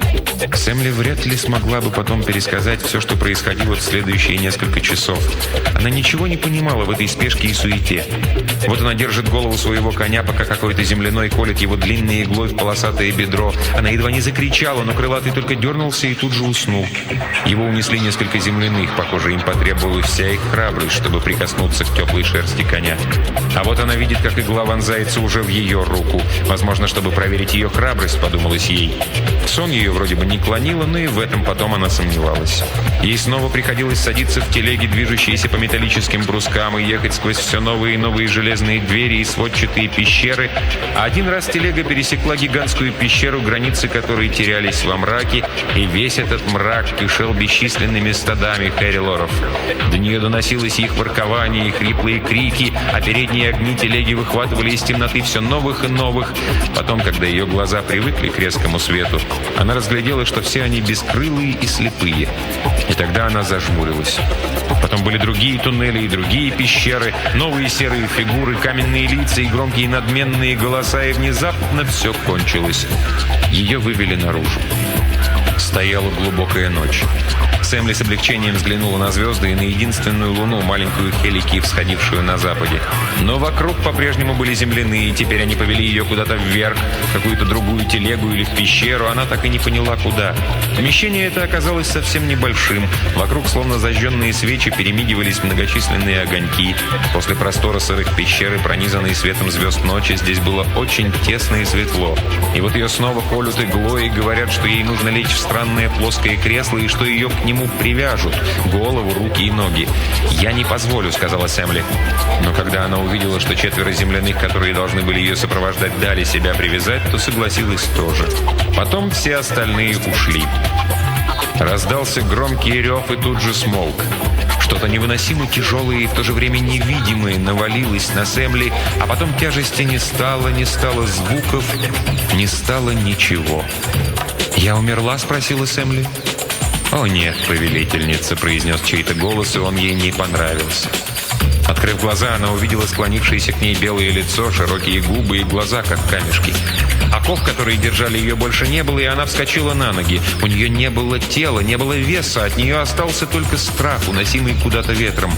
Сэмли вряд ли смогла бы потом пересказать все, что происходило в следующие несколько часов. Она ничего не понимала в этой спешке и суете. Вот она держит голову своего коня, пока какой-то земляной колет его длинной иглой в полосатое бедро. Она едва не закричала, но крылатый только дернулся и тут же уснул. Его унесли несколько земляных. Похоже, им потребовалась вся их храбрость, чтобы прикоснуться к теплой шерсти коня. А вот она видит, как игла вонзается уже в ее руку. Возможно, чтобы проверить ее храбрость, подумалось ей. Сон ее вроде бы не клонило, но и в этом потом она сомневалась. Ей снова приходилось садиться в телеги, движущиеся по металлическим брускам, и ехать сквозь все новые и новые железные двери и сводчатые пещеры. А один раз телега пересекла гигантскую пещеру, границы которой терялись во мраке, и весь этот мрак кишел бесчисленными стадами хэрилоров. До нее доносилось их воркование и хриплые крики, а передние огни телеги выхватывали из темноты все новых и новых. Потом, когда ее глаза привыкли к резкому свету, она разглядела, что все они бескрылые и слепые. И тогда она зажмурилась. Потом были другие туннели и другие пещеры, новые серые фигуры, каменные лица и громкие надменные голоса, и внезапно все кончилось. Ее вывели наружу. Стояла глубокая ночь. Сэмли с облегчением взглянула на звезды и на единственную луну, маленькую Хелики, всходившую на западе. Но вокруг по-прежнему были земляные, и теперь они повели ее куда-то вверх, в какую-то другую телегу или в пещеру. Она так и не поняла, куда. Помещение это оказалось совсем небольшим. Вокруг, словно зажженные свечи, перемигивались многочисленные огоньки. После простора сырых пещер и пронизанной светом звезд ночи здесь было очень тесно и светло. И вот ее снова колют иглой и говорят, что ей нужно лечь в странное плоское кресло и что ее к нему привяжут — голову, руки и ноги. «Я не позволю», — сказала Сэмли. Но когда она увидела, что четверо земляных, которые должны были ее сопровождать, дали себя привязать, то согласилась тоже. Потом все остальные ушли. Раздался громкий рев и тут же смолк. Что-то невыносимо тяжелое и в то же время невидимое навалилось на Сэмли, а потом тяжести не стало, не стало звуков, не стало ничего. «Я умерла?» — спросила Сэмли. «О нет, повелительница», — произнес чей-то голос, и он ей не понравился. Открыв глаза, она увидела склонившееся к ней белое лицо, широкие губы и глаза, как камешки. Оков, которые держали ее, больше не было, и она вскочила на ноги. У нее не было тела, не было веса, от нее остался только страх, уносимый куда-то ветром.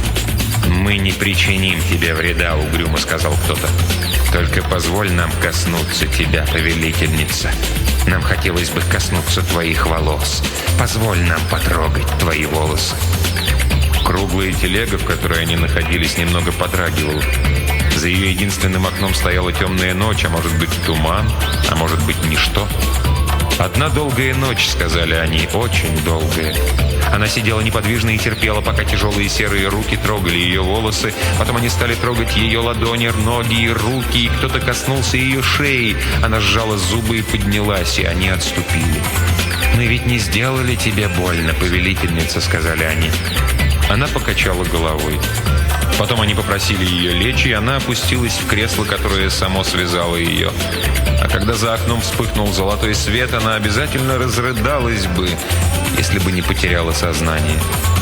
«Мы не причиним тебе вреда», — угрюмо сказал кто-то. «Только позволь нам коснуться тебя, повелительница. Нам хотелось бы коснуться твоих волос. Позволь нам потрогать твои волосы». Круглая телега, в которой они находились, немного подрагивала. За ее единственным окном стояла темная ночь, а может быть туман, а может быть ничто. «Одна долгая ночь», — сказали они, — «очень долгая». Она сидела неподвижно и терпела, пока тяжелые серые руки трогали ее волосы. Потом они стали трогать ее ладони, ноги и руки, и кто-то коснулся ее шеи. Она сжала зубы и поднялась, и они отступили. «Мы ведь не сделали тебе больно, повелительница», — сказали они. Она покачала головой. Потом они попросили ее лечь, и она опустилась в кресло, которое само связало ее. А когда за окном вспыхнул золотой свет, она обязательно разрыдалась бы, если бы не потеряла сознание.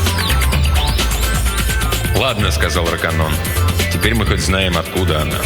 «Ладно», — сказал Раканон, — «теперь мы хоть знаем, откуда она».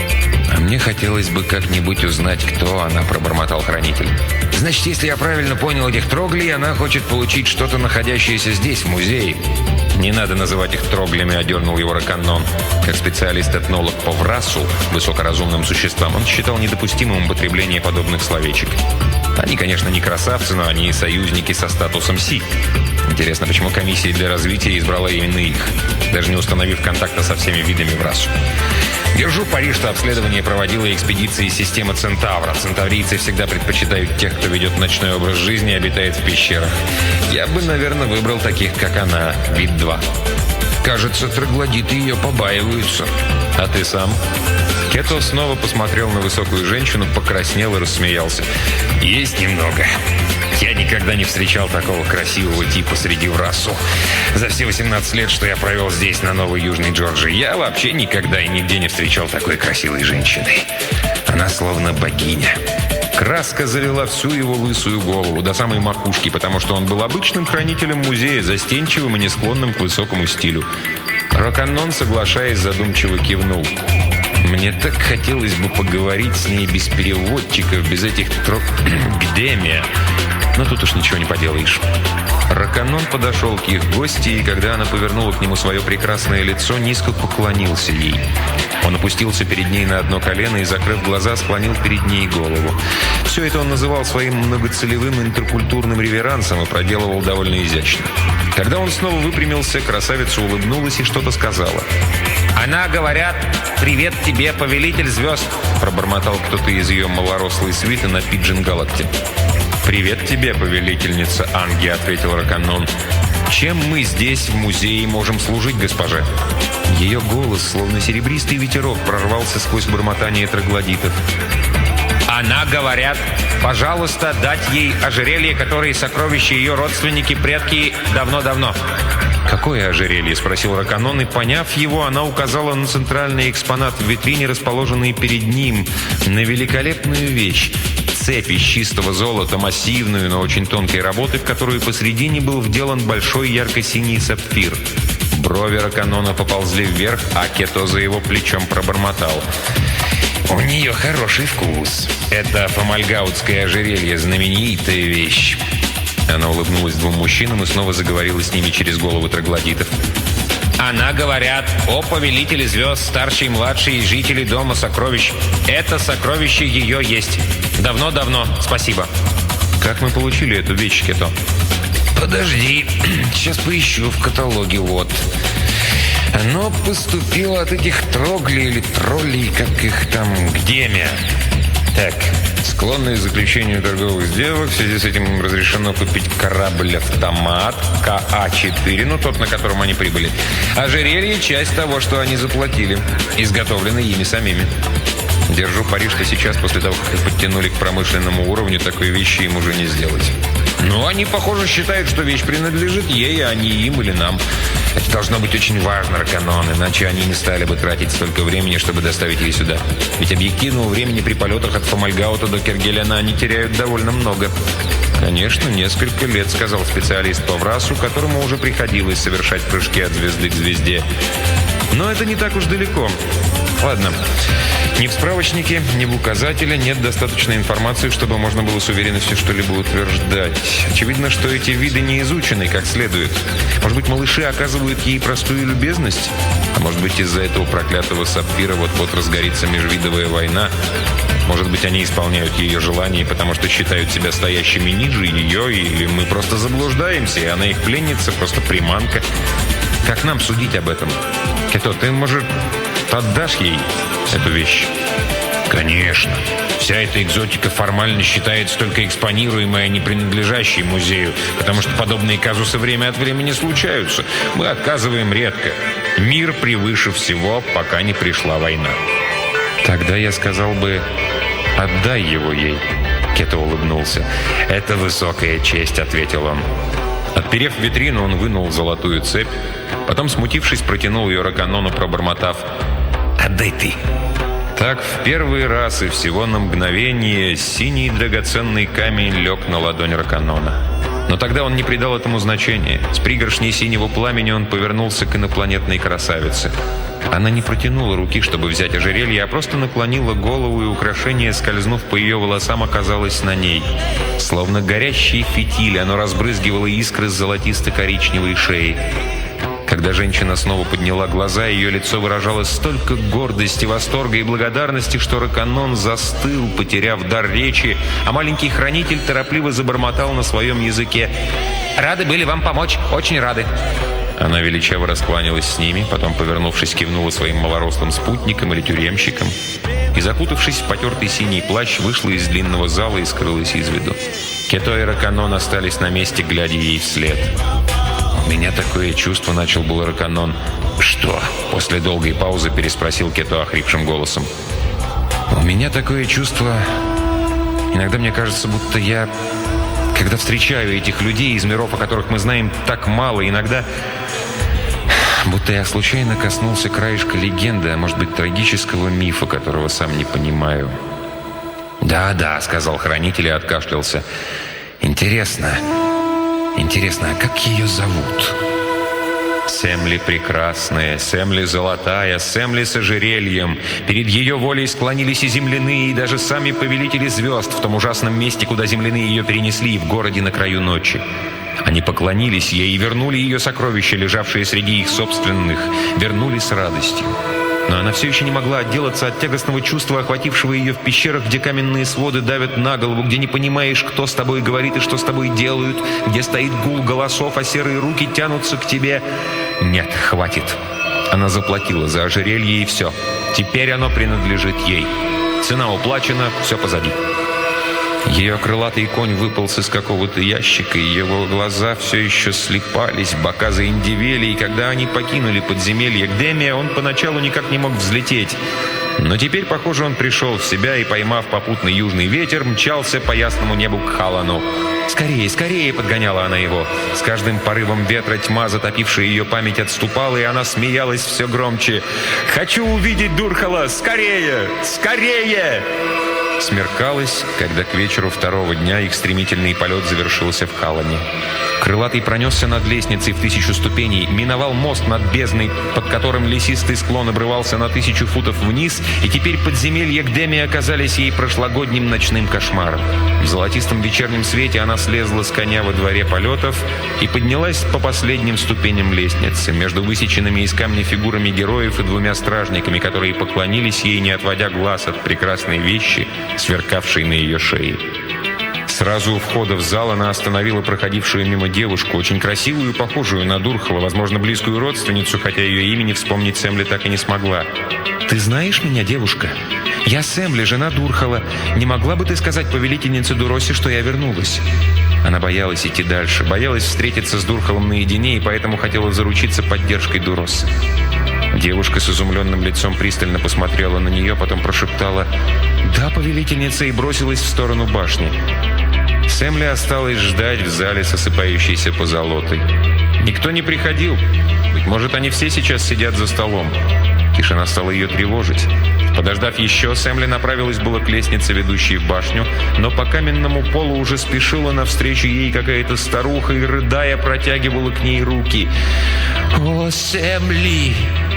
«А мне хотелось бы как-нибудь узнать, кто она», — пробормотал хранитель. «Значит, если я правильно понял этих троглей, она хочет получить что-то, находящееся здесь, в музее». «Не надо называть их троглями», — одернул его Раканон. Как специалист-этнолог по врасу, высокоразумным существам, он считал недопустимым употребление подобных словечек. Они, конечно, не красавцы, но они союзники со статусом Си. Интересно, почему комиссия для развития избрала именно их, даже не установив контакта со всеми видами врасу. Держу пари, что обследование проводила экспедиция из системы Центавра. Центаврийцы всегда предпочитают тех, кто ведет ночной образ жизни и обитает в пещерах. Я бы, наверное, выбрал таких, как она, вид два. Кажется, троглодиты ее побаиваются. А ты сам? Кето снова посмотрел на высокую женщину, покраснел и рассмеялся. Есть немного. Я никогда не встречал такого красивого типа среди врасу. За все восемнадцать лет, что я провел здесь, на Новой Южной Джорджии, я вообще никогда и нигде не встречал такой красивой женщины. Она словно богиня. Краска залила всю его лысую голову до самой макушки, потому что он был обычным хранителем музея, застенчивым и не склонным к высокому стилю. Раканон, соглашаясь, задумчиво кивнул. Мне так хотелось бы поговорить с ней без переводчиков, без этих трок... Гдемия. Но тут уж ничего не поделаешь. Раканон подошел к их гости, и когда она повернула к нему свое прекрасное лицо, низко поклонился ей. Он опустился перед ней на одно колено и, закрыв глаза, склонил перед ней голову. Все это он называл своим многоцелевым интеркультурным реверансом и проделывал довольно изящно. Когда он снова выпрямился, красавица улыбнулась и что-то сказала. «Она, говорят, привет тебе, повелитель звезд», — пробормотал кто-то из ее малорослой свиты на Пиджин-Галакте. «Привет тебе, повелительница Анги», — ответил Раканон. «Чем мы здесь, в музее, можем служить, госпоже?» Ее голос, словно серебристый ветерок, прорвался сквозь бормотание троглодитов. «Она, говорят, пожалуйста, дать ей ожерелье, которое сокровища ее родственники, предки давно-давно». «Какое ожерелье?» — спросил Раканон, и, поняв его, она указала на центральный экспонат в витрине, расположенный перед ним, на великолепную вещь. Цепь из чистого золота, массивную, но очень тонкой работы, в которую посредине был вделан большой ярко-синий сапфир. Брови Раканона поползли вверх, а Кето за его плечом пробормотал. «У нее хороший вкус. Это фомальгаутское ожерелье, знаменитая вещь». Она улыбнулась двум мужчинам и снова заговорила с ними через головы троглодитов. «Она, говорят, о повелителе звезд, старший и младший жители Дома сокровищ. Это сокровище ее есть. Давно-давно. Спасибо». «Как мы получили эту вещь, Кето?» «Подожди, сейчас поищу в каталоге, вот. Оно поступило от этих троглей или троллей, как их там, Гдемия. Так, склонные к заключению торговых сделок. В связи с этим разрешено купить корабль-автомат К А четыре, ну тот, на котором они прибыли. Ожерелье — часть того, что они заплатили, изготовлено ими самими. Держу пари, что сейчас, после того, как их подтянули к промышленному уровню, такой вещи им уже не сделать. Но они, похоже, считают, что вещь принадлежит ей, а не им или нам. Это должно быть очень важно, Раканон, иначе они не стали бы тратить столько времени, чтобы доставить ее сюда. Ведь объективного времени при полетах от Фомальгаута до Кергеляна они теряют довольно много. «Конечно, несколько лет», — сказал специалист по врасу, которому уже приходилось совершать прыжки от звезды к звезде. «Но это не так уж далеко. Ладно, ни в справочнике, ни в указателе нет достаточной информации, чтобы можно было с уверенностью что-либо утверждать. Очевидно, что эти виды не изучены как следует. Может быть, малыши оказывают ей простую любезность? А может быть, из-за этого проклятого сапфира вот-вот разгорится межвидовая война? Может быть, они исполняют ее желания, потому что считают себя стоящими ниже ее, или мы просто заблуждаемся, и она их пленница, просто приманка. Как нам судить об этом? Кето, ты, может, отдашь ей эту вещь? Конечно. Вся эта экзотика формально считается только экспонируемой, а не принадлежащей музею, потому что подобные казусы время от времени случаются. Мы отказываем редко. Мир превыше всего, пока не пришла война. Тогда я сказал бы, отдай его ей. Кето улыбнулся. «Это высокая честь», — ответил он. Отперев витрину, он вынул золотую цепь, потом, смутившись, протянул ее Раканону, пробормотав: «Отдай ты». Так в первый раз и всего на мгновение синий драгоценный камень лег на ладонь Раканона. Но тогда он не придал этому значения. С пригоршней синего пламени он повернулся к инопланетной красавице. Она не протянула руки, чтобы взять ожерелье, а просто наклонила голову, и украшение, скользнув по ее волосам, оказалось на ней. Словно горящий фитиль, оно разбрызгивало искры с золотисто-коричневой шеи. Когда женщина снова подняла глаза, ее лицо выражало столько гордости, восторга и благодарности, что Раканон застыл, потеряв дар речи, а маленький хранитель торопливо забормотал на своем языке: «Рады были вам помочь, очень рады». Она величаво раскланялась с ними, потом, повернувшись, кивнула своим малорослым спутникам или тюремщикам и, закутавшись в потертый синий плащ, вышла из длинного зала и скрылась из виду. Кето и Раканон остались на месте, глядя ей вслед. «У меня такое чувство», — начал был Раканон. «Что?» — после долгой паузы переспросил Кето охрипшим голосом. «У меня такое чувство... Иногда мне кажется, будто я... Когда встречаю этих людей из миров, о которых мы знаем так мало, иногда... Будто я случайно коснулся краешка легенды, а может быть, трагического мифа, которого сам не понимаю». «Да-да», — сказал хранитель и откашлялся. «Интересно... Интересно, а как ее зовут?» Семли прекрасная, Семли золотая, Семли с ожерельем. Перед ее волей склонились и земляные, и даже сами повелители звезд в том ужасном месте, куда земляные ее перенесли, в городе на краю ночи. Они поклонились ей и вернули ее сокровища, лежавшие среди их собственных, вернули с радостью. Но она все еще не могла отделаться от тягостного чувства, охватившего ее в пещерах, где каменные своды давят на голову, где не понимаешь, кто с тобой говорит и что с тобой делают, где стоит гул голосов, а серые руки тянутся к тебе. Нет, хватит. Она заплатила за ожерелье, и все. Теперь оно принадлежит ей. Цена уплачена, все позади. Ее крылатый конь выполз из какого-то ящика, и его глаза все еще слипались, бока заиндевели, и когда они покинули подземелье Гдемия, он поначалу никак не мог взлететь. Но теперь, похоже, он пришел в себя и, поймав попутный южный ветер, мчался по ясному небу к Халану. «Скорее, скорее!» — подгоняла она его. С каждым порывом ветра тьма, затопившая ее память, отступала, и она смеялась все громче. «Хочу увидеть Дурхала! Скорее! Скорее!» Смеркалось, когда к вечеру второго дня их стремительный полет завершился в Халане. Крылатый пронесся над лестницей в тысячу ступеней, миновал мост над бездной, под которым лесистый склон обрывался на тысячу футов вниз, и теперь подземелья Гдемия оказались ей прошлогодним ночным кошмаром. В золотистом вечернем свете она слезла с коня во дворе полетов и поднялась по последним ступеням лестницы, между высеченными из камня фигурами героев и двумя стражниками, которые поклонились ей, не отводя глаз от прекрасной вещи, сверкавшей на ее шее. Сразу у входа в зал она остановила проходившую мимо девушку, очень красивую и похожую на Дурхала, возможно, близкую родственницу, хотя ее имени вспомнить Семли так и не смогла. «Ты знаешь меня, девушка? Я Семли, жена Дурхала. Не могла бы ты сказать повелительнице Дуроси, что я вернулась?» Она боялась идти дальше, боялась встретиться с Дурхалом наедине, и поэтому хотела заручиться поддержкой Дуросы. Девушка с изумленным лицом пристально посмотрела на нее, потом прошептала «Да, повелительница», и бросилась в сторону башни. Семли осталась ждать в зале с осыпающейся позолотой. Никто не приходил. Быть может, они все сейчас сидят за столом. Тишина стала ее тревожить. Подождав еще, Семли направилась было к лестнице, ведущей в башню, но по каменному полу уже спешила навстречу ей какая-то старуха и, рыдая, протягивала к ней руки. «О, Семли!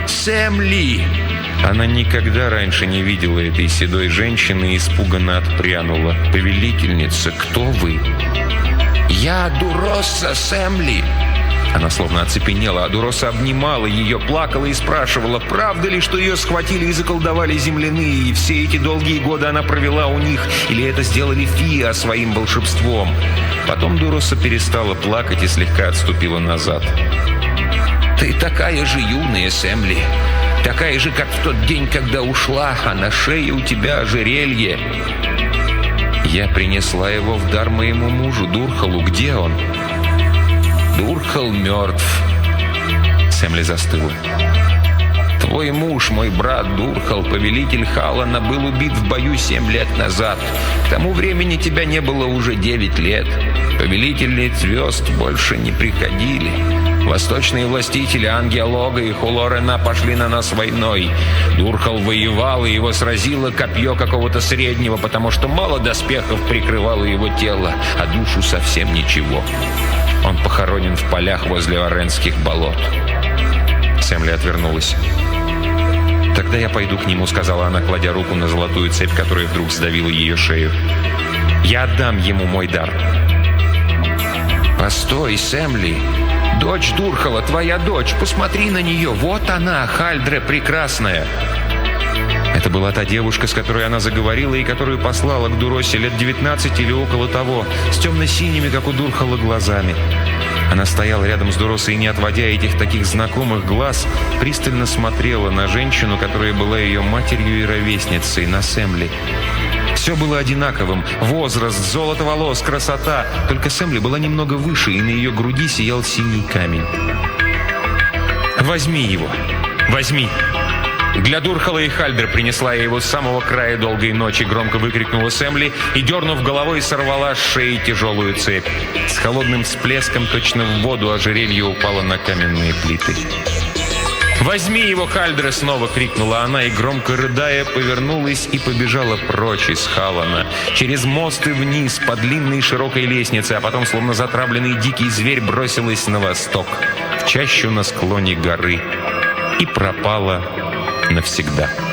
Семли!» Она никогда раньше не видела этой седой женщины и испуганно отпрянула. «Повелительница, кто вы?» «Я Дуроса, Семли! Она словно оцепенела, а Дуроса обнимала ее, плакала и спрашивала, правда ли, что ее схватили и заколдовали земляные, и все эти долгие годы она провела у них, или это сделали Фиа своим волшебством. Потом Дуроса перестала плакать и слегка отступила назад. «Ты такая же юная, Сэмли, такая же, как в тот день, когда ушла, а на шее у тебя ожерелье». «Я принесла его в дар моему мужу, Дурхалу. Где он?» «Дурхал мертв». Сэмли застыла. «Твой муж, мой брат Дурхал, повелитель Халана, был убит в бою семь лет назад. К тому времени тебя не было уже девять лет. Повелители звезд больше не приходили. Восточные властители Ангелога и Хулорена пошли на нас войной. Дурхал воевал, и его сразило копье какого-то среднего, потому что мало доспехов прикрывало его тело, а душу совсем ничего. Он похоронен в полях возле Оренских болот». Сэмли отвернулась. «Тогда я пойду к нему», — сказала она, кладя руку на золотую цепь, которая вдруг сдавила ее шею. «Я отдам ему мой дар». «Постой, Сэмли! Дочь Дурхала, твоя дочь! Посмотри на нее! Вот она, Хальдре прекрасная!» Это была та девушка, с которой она заговорила и которую послала к Дуросе лет девятнадцать или около того, с темно-синими, как у Дурхала, глазами. Она стояла рядом с Дуросой и, не отводя этих таких знакомых глаз, пристально смотрела на женщину, которая была ее матерью и ровесницей, на Сэмли. Все было одинаковым. Возраст, золото волос, красота. Только Сэмли была немного выше, и на ее груди сиял синий камень. «Возьми его! Возьми!» «Для Дурхала и Хальдер принесла я его с самого края долгой ночи», — громко выкрикнула Сэмли и, дернув головой, сорвала с шеи тяжелую цепь. С холодным всплеском точно в воду ожерелье упало на каменные плиты. «Возьми его, Хальдре!» — снова крикнула она и, громко рыдая, повернулась и побежала прочь из Халана, через мост и вниз по длинной широкой лестнице, а потом, словно затравленный дикий зверь, бросилась на восток, в чащу на склоне горы, и пропала навсегда.